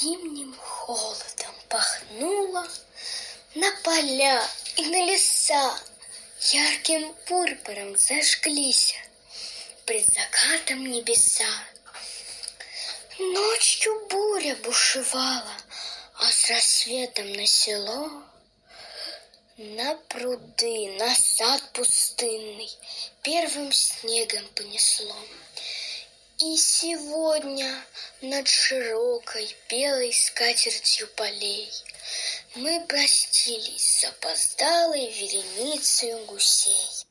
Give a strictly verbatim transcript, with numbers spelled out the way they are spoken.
Зимним холодом пахнуло, на поля и на леса ярким пурпуром зажглись пред закатом небеса. Ночью буря бушевала, а с рассветом на село, на пруды, на сад пустынный первым снегом понесло. И сегодня над широкой белой скатертью полей мы простились с запоздалой вереницей гусей.